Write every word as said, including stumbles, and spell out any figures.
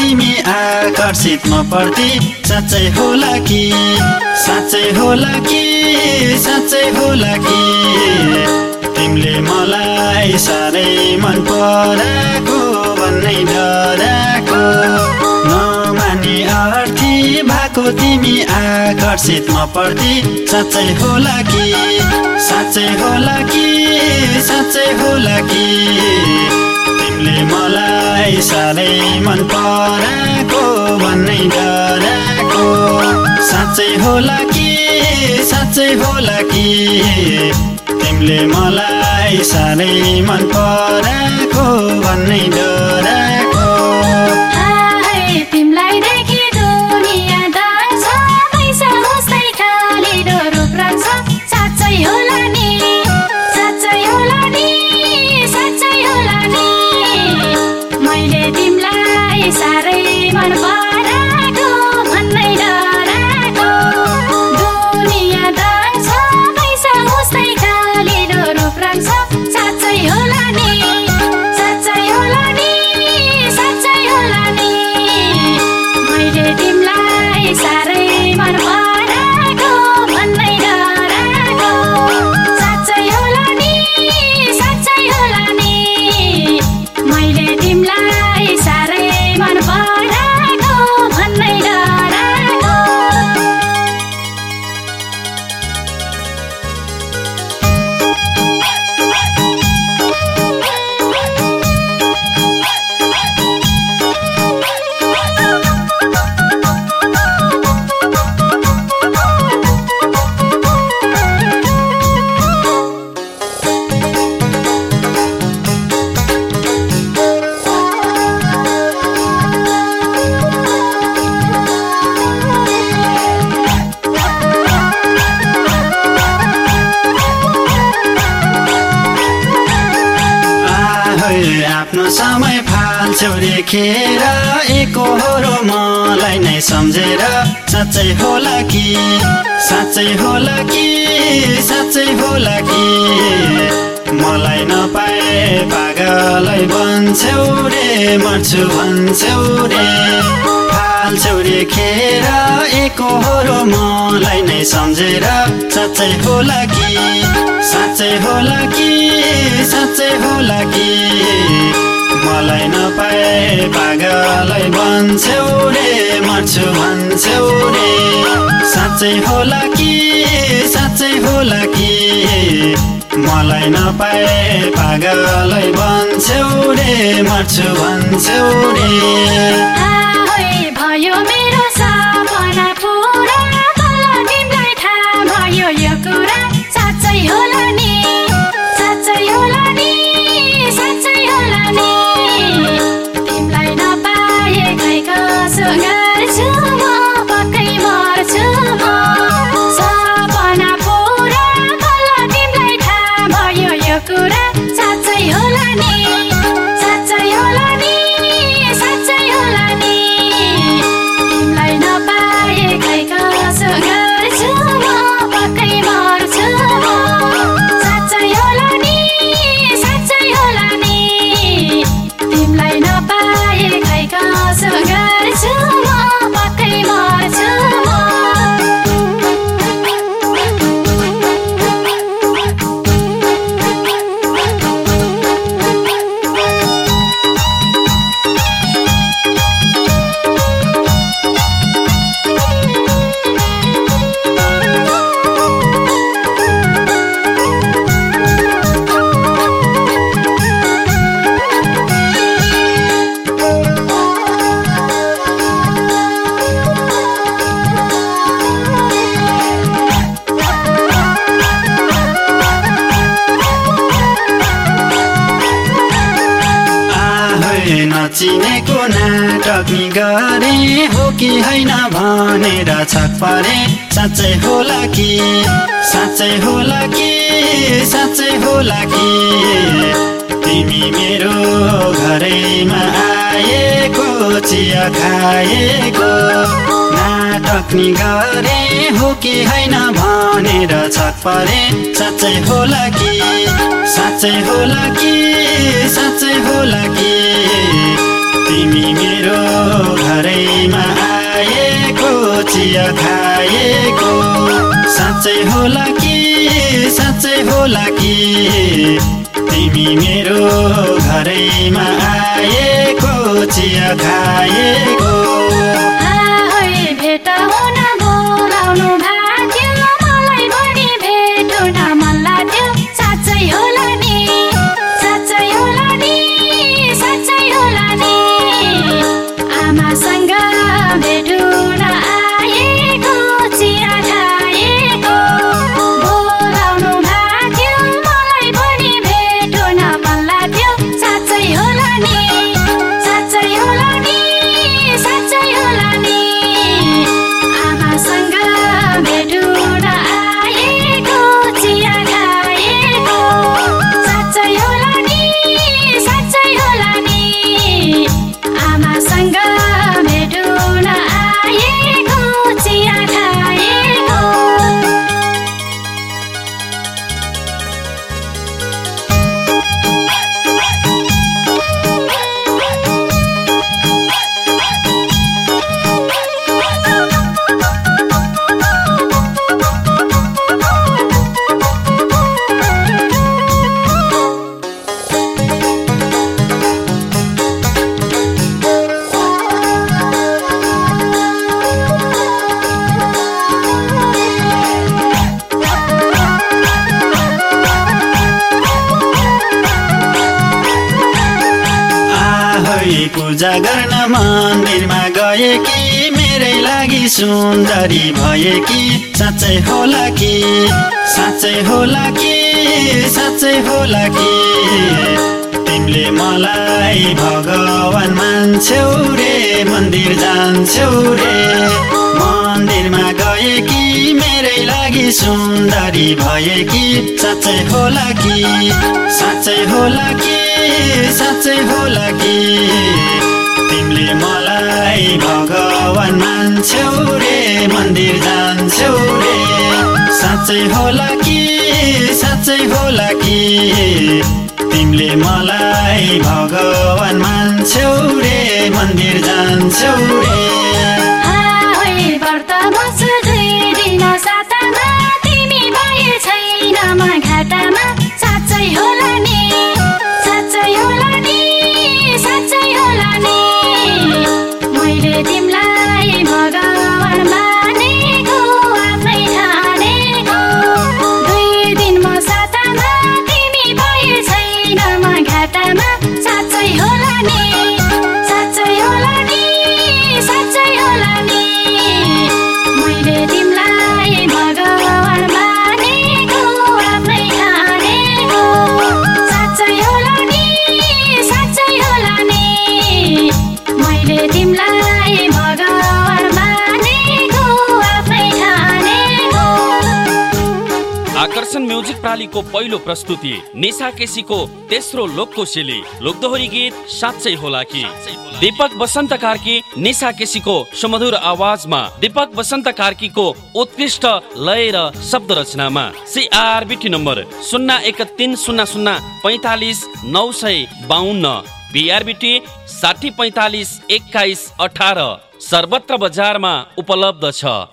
तिमी आकर्षित म प्रति साँच्चै होला कि साँच्चै होला कि साँच्चै होला कि तिमीले मलाई साह्रै मन पराएको भन्नै डराएको नमानी अर्थी भएको तिमी आकर्षित म प्रति साँच्चै होला कि साँच्चै होला कि साँच्चै होला कि तिमीले मलाई साह्रै मन पराएको भन्नै डराएको साँच्चै होला कि साँच्चै होला कि तिमीले मलाई साह्रै मन पराएको भन्नै डराएको तिमीलाई देखि दुनिया दान्छ पैसा जस्तै कालिलो रूप राख्छ साँच्चै होला नि साँच्चै होला नि साँच्चै होला नि मैले तिमीलाई साह्रै मन पराएको भन्नै डराएको दुनिया दान्छ पैसा जस्तै कालिलो रूप राख्छ साँच्चै होला नि साँच्चै होला नि साँच्चै होला नि मैले तिमीलाई साह्रै मन पराएको भन्नै डराएको साँच्चै होला नि साँच्चै होला नि मैले तिमीलाई साह्रै मन पराएको भन्नै डराएको आफ्नो समय फाल्छौ रेखेर एकहोरो मलाई नै सम्झेर साँच्चै होला कि साँच्चै होला कि साँच्चै होला कि मलाई नपाए पागलै बन्छौ रे मर्छु भन्छौ रे फाल्छौ रेखेर एकहोरो मलाई नै सम्झेर साँच्चै होला कि साँच्चै होला कि साँच्चै होला कि मलाई नपाए पागलै बन्छौ रे मर्छु भन्छौ रे साँच्चै होला कि साँच्चै होला कि मलाई नपाए पागलै बन्छौ रे मर्छु भन्छौ रे भयो मेरो सपना पुरा बल्ल तिमीलाई थाहा भयो यो कुरा साँच्चै होला नि साँच्चै होला नि साँच्चै होला नि तिमीलाई नपाए खै कसो गर्छु म पक्कै मर्छु म सपना पुरा बल्ल तिमीलाई थाहा भयो यो कुरा साँच्चै होला नि साँच्चै होला नि साँच्चै होला नि तिमीलाई नपाए खै कसो गर्छु म पक्कै मर्छु म साँच्चै होला नि साँच्चै होला नि तिमीलाई नपाए खै कसो गर्छु म पक्कै मर्छु म नचिनेको नाटक नि गरे हो कि होइन भनेर छक परे साँच्चै होला कि साँच्चै होला कि साँच्चै होला कि तिमी मेरो घरैमा आएको चिया खाएको नाटक नि गरे हो कि होइन भनेर छक परे साँच्चै होला कि साँच्चै होला कि साँच्चै होला कि तिमी मेरो घरैमा आएको चिया खाएको साँच्चै होला कि साँच्चै होला कि तिमी मेरो घरैमा आएको चिया खाएको भेट हुन बोलाउनु भाग्यो मलाई पनि भेट हुन मन लाग्यो साँच्चै होला नि साँच्चै होला नि साँच्चै होला नि आमासँग भेट हुन आएको चिया खाएको बोलाउनु भाग्यो मलाई पनि भेट हुन मन लाग्यो साँच्चै होला नि साँच्चै होला नि साँच्चै होला नि आमासँग भेट हुन आएको चिया खाएको साँच्चै होला नि साँच्चै होला नि आमासँग भेट हुन आएको चिया खाएको पूजा गर्न मन्दिरमा गए कि मेरै लागि सुन्दरी भए कि साँच्चै होला कि साँच्चै होला कि साँच्चै होला कि तिमीले मलाई भगवान मान्छौ रे मन्दिर जान्छौ रे मन्दिरमा गए कि मेरै लागि सुन्दरी भए कि साँच्चै होला कि साँच्चै होला कि साँच्चै होला कि तिमीले मलाई भगवान मान्छौ रे मन्दिर जान्छौ रे साँच्चै होला कि साँच्चै होला कि तिमीले मलाई भगवान मान्छौ रे मन्दिर जान्छौ रे व्रत बस्छु दुई दिन सातामा तिमी भए छैन म घाटामा साँच्चै होला नि साँच्चै होला नि साँच्चै होला नि मैले तिमीलाई भगवान मानेको आफ्नै ठानेको दुई दिन म सातामा तिमी भए छैन म घाटामा साँच्चै होला नि साँच्चै होला नि साँच्चै होला नि मैले तिमीलाई भगवान मानेको आफ्नै ठानेको साँच्चै होला नि साँच्चै होला नि मैले तिमीलाई भगवान मानेको आफ्नै ठानेको आकर्षण म्युजिक प्रालीको पहिलो प्रस्तुति निशा केसीको तेस्रो लोककोशेली लोकदोहोरी गीत साँच्चै होला कि दीपक वसन्त कार्की निशा केसीको सुमधुर आवाजमा दीपक वसन्त कार्कीको उत्कृष्ट लय र शब्द रचनामा सीआरबीटी नम्बर शून्य एक तीन शून्य शून्य पैंतालिस नौ सय बाहन्न बीआरबीटी साठी पैंतालिस एक्काइस अठार सर्वत्र बजारमा उपलब्ध छ।